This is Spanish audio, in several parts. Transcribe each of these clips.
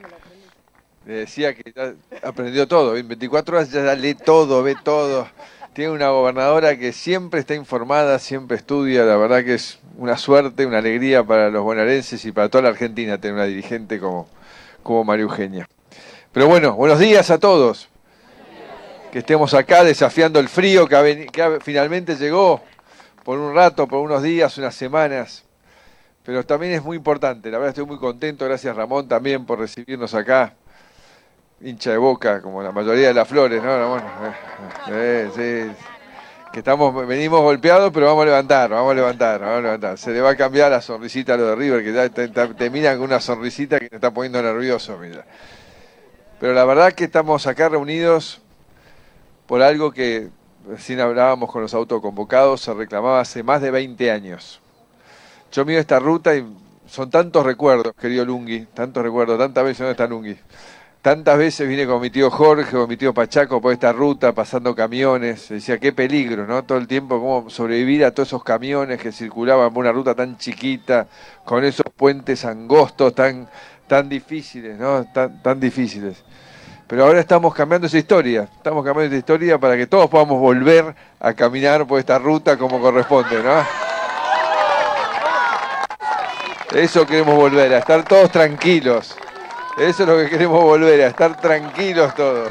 Le decía que ya aprendió todo, en 24 horas ya lee todo, ve todo. Tiene una gobernadora que siempre está informada, siempre estudia. La verdad que es una suerte, una alegría para los bonaerenses y para toda la Argentina tener una dirigente como María Eugenia. Pero bueno, buenos días a todos. Que estemos acá desafiando el frío que finalmente llegó por un rato, por unos días, unas semanas. Pero también es muy importante. La verdad estoy muy contento. Gracias Ramón también por recibirnos acá. Hincha de Boca, como la mayoría de las flores, ¿no? Bueno, sí. Que venimos golpeados, pero vamos a levantar. Se le va a cambiar la sonrisita a lo de River, que ya te miran con una sonrisita que te está poniendo nervioso, mira. Pero la verdad que estamos acá reunidos por algo que recién hablábamos con los autoconvocados, se reclamaba hace más de 20 años. Yo miro esta ruta y son tantos recuerdos, querido Lungui, tantos recuerdos, tantas veces. ¿Dónde está Lungui? Tantas veces vine con mi tío Jorge, con mi tío Pachaco por esta ruta, pasando camiones. Decía, qué peligro, ¿no? Todo el tiempo, cómo sobrevivir a todos esos camiones que circulaban por una ruta tan chiquita, con esos puentes angostos tan difíciles, ¿no? Tan difíciles. Pero ahora estamos cambiando esa historia. Para que todos podamos volver a caminar por esta ruta como corresponde, ¿no? Eso queremos volver, a estar todos tranquilos. Eso es lo que queremos volver, a estar tranquilos todos.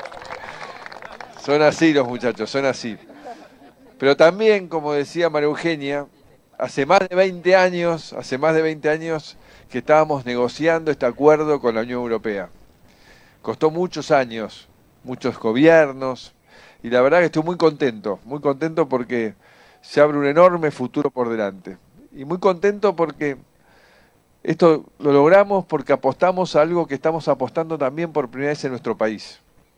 Son así los muchachos, son así. Pero también, como decía María Eugenia, hace más de 20 años que estábamos negociando este acuerdo con la Unión Europea. Costó muchos años, muchos gobiernos, y la verdad que estoy muy contento porque se abre un enorme futuro por delante. Y muy contento porque esto lo logramos porque apostamos a algo que estamos apostando también por primera vez en nuestro país.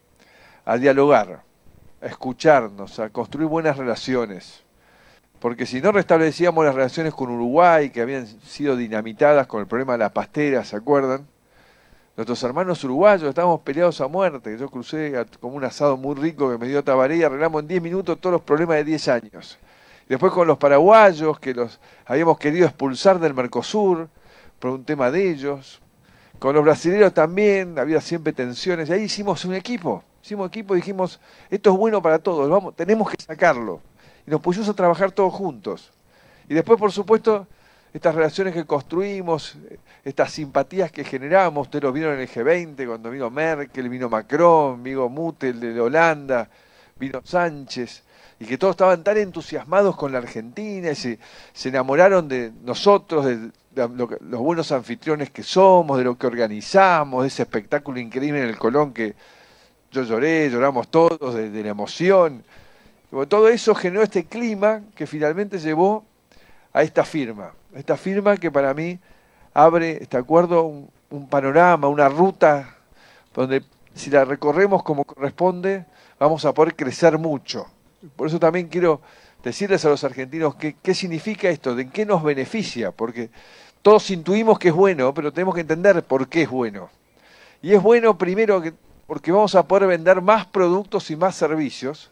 A dialogar, a escucharnos, a construir buenas relaciones. Porque si no restablecíamos las relaciones con Uruguay, que habían sido dinamitadas con el problema de las pasteras, ¿se acuerdan? Nuestros hermanos uruguayos estábamos peleados a muerte. Yo crucé como un asado muy rico que me dio Tabaré y arreglamos en 10 minutos todos los problemas de 10 años. Después con los paraguayos, que los habíamos querido expulsar del Mercosur, por un tema de ellos. Con los brasileños también, había siempre tensiones. Y ahí hicimos equipo y dijimos, esto es bueno para todos, tenemos que sacarlo. Y nos pusimos a trabajar todos juntos. Y después, por supuesto, estas relaciones que construimos, estas simpatías que generamos, ustedes lo vieron en el G20, cuando vino Merkel, vino Macron, vino Muttel de Holanda, vino Sánchez, y que todos estaban tan entusiasmados con la Argentina, y se enamoraron de nosotros, de los buenos anfitriones que somos, de lo que organizamos, de ese espectáculo increíble en el Colón que yo lloramos todos, de la emoción. Todo eso generó este clima que finalmente llevó a esta firma que para mí abre este acuerdo un panorama, una ruta donde si la recorremos como corresponde vamos a poder crecer mucho. Por eso también quiero decirles a los argentinos qué significa esto, de qué nos beneficia, porque todos intuimos que es bueno, pero tenemos que entender por qué es bueno. Y es bueno primero porque vamos a poder vender más productos y más servicios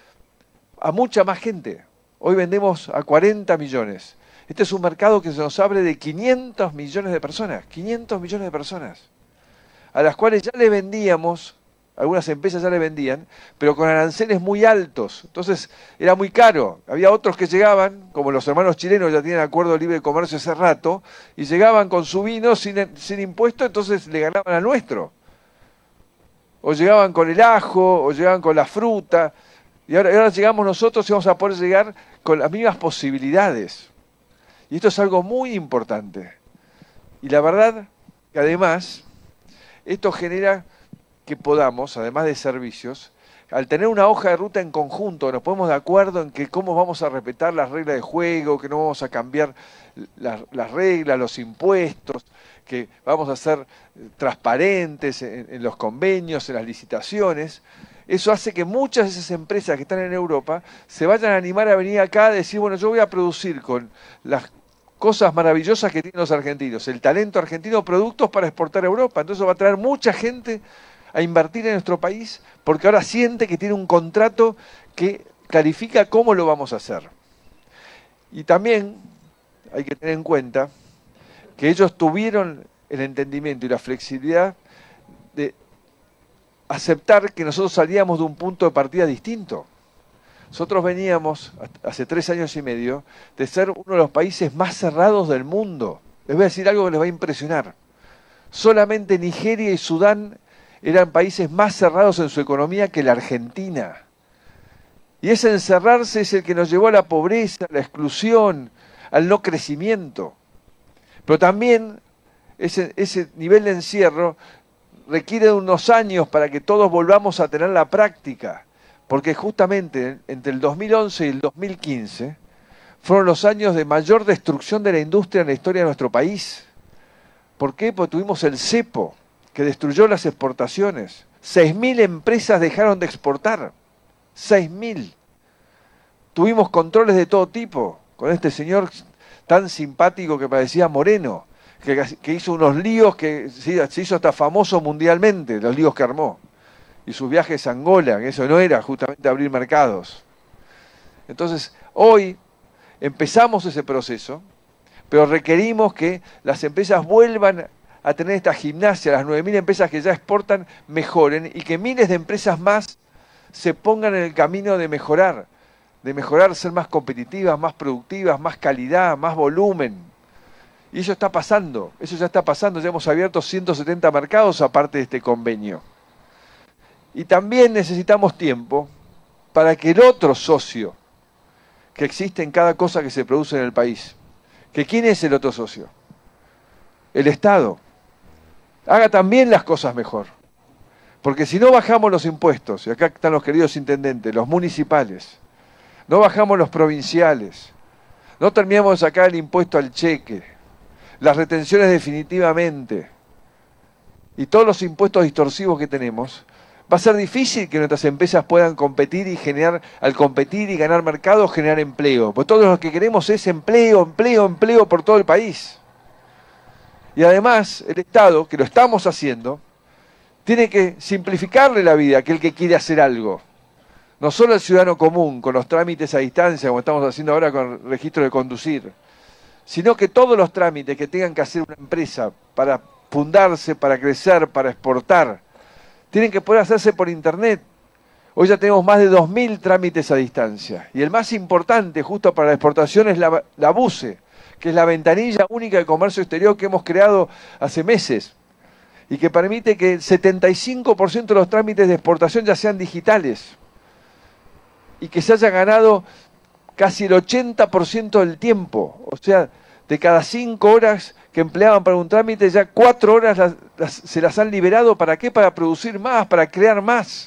a mucha más gente. Hoy vendemos a 40 millones. Este es un mercado que se nos abre de 500 millones de personas, a las cuales ya le vendíamos, algunas empresas ya le vendían, pero con aranceles muy altos. Entonces era muy caro. Había otros que llegaban, como los hermanos chilenos ya tienen acuerdo de libre comercio hace rato, y llegaban con su vino sin impuesto, entonces le ganaban al nuestro. O llegaban con el ajo, o llegaban con la fruta. Y ahora llegamos nosotros y vamos a poder llegar con las mismas posibilidades. Y esto es algo muy importante. Y la verdad que además, esto genera que podamos, además de servicios, al tener una hoja de ruta en conjunto, nos ponemos de acuerdo en que cómo vamos a respetar las reglas de juego, que no vamos a cambiar las reglas, los impuestos, que vamos a ser transparentes en los convenios, en las licitaciones. Eso hace que muchas de esas empresas que están en Europa se vayan a animar a venir acá a decir, bueno, yo voy a producir con las cosas maravillosas que tienen los argentinos, el talento argentino, productos para exportar a Europa. Entonces va a traer mucha gente a invertir en nuestro país porque ahora siente que tiene un contrato que clarifica cómo lo vamos a hacer. Y también hay que tener en cuenta que ellos tuvieron el entendimiento y la flexibilidad de aceptar que nosotros salíamos de un punto de partida distinto. Nosotros veníamos, hace 3 años y medio, de ser uno de los países más cerrados del mundo. Les voy a decir algo que les va a impresionar. Solamente Nigeria y Sudán eran países más cerrados en su economía que la Argentina. Y ese encerrarse es el que nos llevó a la pobreza, a la exclusión, al no crecimiento. Pero también ese nivel de encierro requiere de unos años para que todos volvamos a tener la práctica. Porque justamente entre el 2011 y el 2015 fueron los años de mayor destrucción de la industria en la historia de nuestro país. ¿Por qué? Porque tuvimos el cepo, que destruyó las exportaciones. 6.000 empresas dejaron de exportar. 6.000. Tuvimos controles de todo tipo, con este señor tan simpático que parecía Moreno, que hizo unos líos que se hizo hasta famoso mundialmente, los líos que armó. Y sus viajes a Angola, que eso no era justamente abrir mercados. Entonces, hoy empezamos ese proceso, pero requerimos que las empresas vuelvan a tener esta gimnasia, las 9.000 empresas que ya exportan mejoren y que miles de empresas más se pongan en el camino de mejorar, ser más competitivas, más productivas, más calidad, más volumen. Y eso está pasando, eso ya está pasando, ya hemos abierto 170 mercados aparte de este convenio. Y también necesitamos tiempo para que el otro socio que existe en cada cosa que se produce en el país, que ¿quién es el otro socio? El Estado. Haga también las cosas mejor. Porque si no bajamos los impuestos, y acá están los queridos intendentes, los municipales, no bajamos los provinciales, no terminamos de sacar el impuesto al cheque, las retenciones definitivamente, y todos los impuestos distorsivos que tenemos, va a ser difícil que nuestras empresas puedan competir y generar, al competir y ganar mercado, generar empleo. Pues todos lo que queremos es empleo, empleo, empleo por todo el país. Y además, el Estado, que lo estamos haciendo, tiene que simplificarle la vida a aquel que quiere hacer algo. No solo al ciudadano común, con los trámites a distancia, como estamos haciendo ahora con el registro de conducir, sino que todos los trámites que tengan que hacer una empresa para fundarse, para crecer, para exportar, tienen que poder hacerse por internet. Hoy ya tenemos más de 2.000 trámites a distancia. Y el más importante, justo para la exportación, es la BUCE, que es la ventanilla única de comercio exterior que hemos creado hace meses y que permite que el 75% de los trámites de exportación ya sean digitales y que se haya ganado casi el 80% del tiempo. O sea, de cada 5 horas que empleaban para un trámite, ya 4 horas se las han liberado. ¿Para qué? Para producir más, para crear más.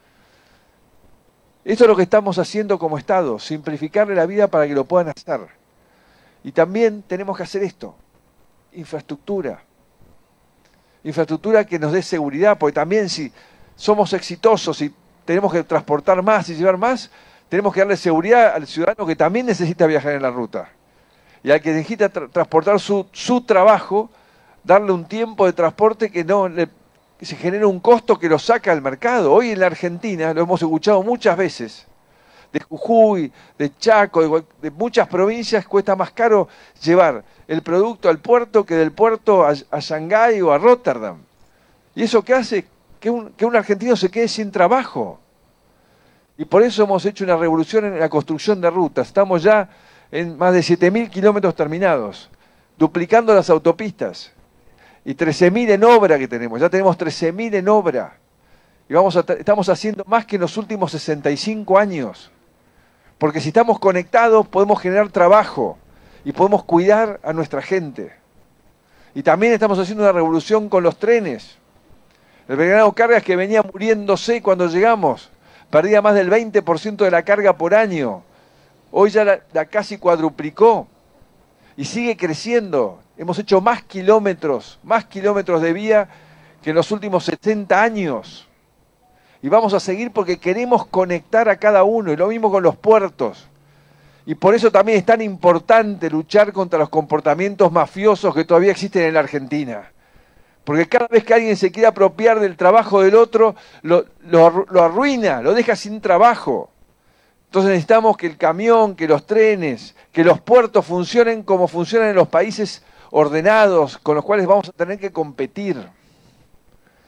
Esto es lo que estamos haciendo como Estado, simplificarle la vida para que lo puedan hacer. Y también tenemos que hacer esto, infraestructura. Infraestructura que nos dé seguridad, porque también si somos exitosos y tenemos que transportar más y llevar más, tenemos que darle seguridad al ciudadano que también necesita viajar en la ruta. Y al que necesita transportar su trabajo, darle un tiempo de transporte que se genere un costo que lo saca al mercado. Hoy en la Argentina, lo hemos escuchado muchas veces, de Jujuy, de Chaco, de muchas provincias, cuesta más caro llevar el producto al puerto que del puerto a Shanghái o a Rotterdam. ¿Y eso qué hace? Que un argentino se quede sin trabajo. Y por eso hemos hecho una revolución en la construcción de rutas. Estamos ya en más de 7.000 kilómetros terminados, duplicando las autopistas. Y 13.000 en obra que tenemos. Ya tenemos 13.000 en obra. Y estamos haciendo más que en los últimos 65 años. Porque si estamos conectados podemos generar trabajo y podemos cuidar a nuestra gente. Y también estamos haciendo una revolución con los trenes. El Belgrano Cargas, que venía muriéndose cuando llegamos, perdía más del 20% de la carga por año. Hoy ya la casi cuadruplicó y sigue creciendo. Hemos hecho más kilómetros de vía que en los últimos 70 años. Y vamos a seguir porque queremos conectar a cada uno, y lo mismo con los puertos. Y por eso también es tan importante luchar contra los comportamientos mafiosos que todavía existen en la Argentina. Porque cada vez que alguien se quiere apropiar del trabajo del otro, lo arruina, lo deja sin trabajo. Entonces necesitamos que el camión, que los trenes, que los puertos funcionen como funcionan en los países ordenados, con los cuales vamos a tener que competir.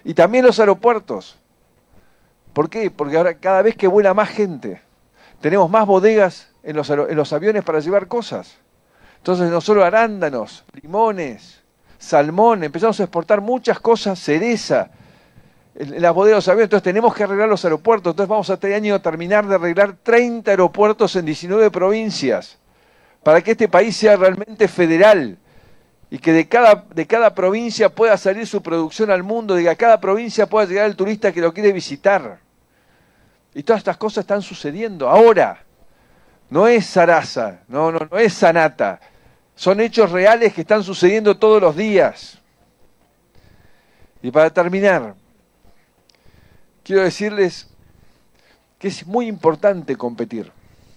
Y también los aeropuertos. ¿Por qué? Porque ahora cada vez que vuela más gente, tenemos más bodegas en los aviones para llevar cosas. Entonces no solo arándanos, limones, salmón, empezamos a exportar muchas cosas, cereza, en las bodegas de los aviones. Entonces tenemos que arreglar los aeropuertos. Entonces vamos a este año a terminar de arreglar 30 aeropuertos en 19 provincias, para que este país sea realmente federal y que de cada provincia pueda salir su producción al mundo, de que a cada provincia pueda llegar el turista que lo quiere visitar. Y todas estas cosas están sucediendo ahora. No es zaraza, no es sanata. Son hechos reales que están sucediendo todos los días. Y para terminar, quiero decirles que es muy importante competir.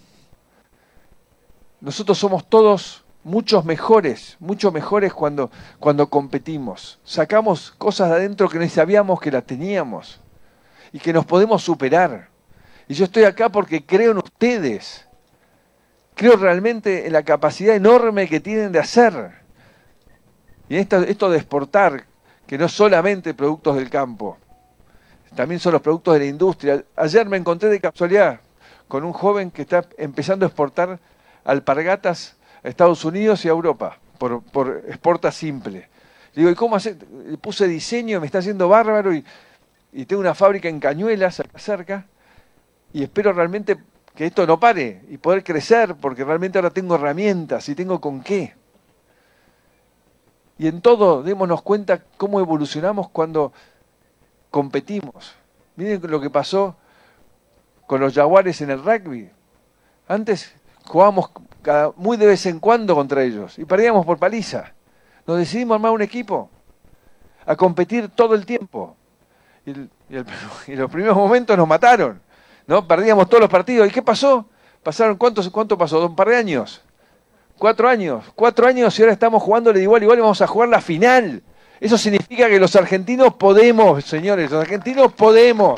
Nosotros somos todos mucho mejores cuando competimos. Sacamos cosas de adentro que no sabíamos que las teníamos y que nos podemos superar. Y yo estoy acá porque creo en ustedes. Creo realmente en la capacidad enorme que tienen de hacer. Y esto de exportar, que no es solamente productos del campo, también son los productos de la industria. Ayer me encontré de casualidad con un joven que está empezando a exportar alpargatas a Estados Unidos y a Europa, por exporta simple. Le digo, ¿y cómo hace? Le puse diseño, me está haciendo bárbaro y tengo una fábrica en Cañuelas, acá cerca, y espero realmente que esto no pare y poder crecer, porque realmente ahora tengo herramientas y tengo con qué. Y en todo, démonos cuenta cómo evolucionamos cuando competimos. Miren lo que pasó con los Jaguares en el rugby. Antes jugábamos muy de vez en cuando contra ellos y perdíamos por paliza. Nos decidimos armar un equipo a competir todo el tiempo. Y en los primeros momentos nos mataron, ¿no? Perdíamos todos los partidos. ¿Y qué pasó? ¿Cuánto pasó? ¿Un par de años? 4 años. 4 años y ahora estamos jugándole de igual a igual y vamos a jugar la final. Eso significa que los argentinos podemos, señores, los argentinos podemos.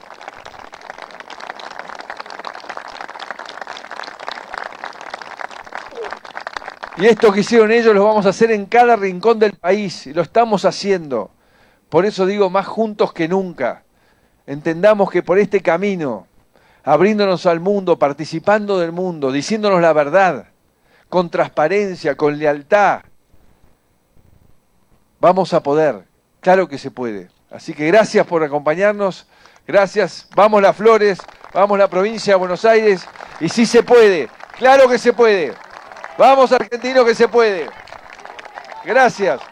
Y esto que hicieron ellos lo vamos a hacer en cada rincón del país, y lo estamos haciendo. Por eso digo, más juntos que nunca. Entendamos que por este camino, abriéndonos al mundo, participando del mundo, diciéndonos la verdad, con transparencia, con lealtad, vamos a poder. Claro que se puede. Así que gracias por acompañarnos. Gracias. Vamos las Flores, vamos la provincia de Buenos Aires. Y sí se puede. Claro que se puede. Vamos, argentinos, que se puede. Gracias.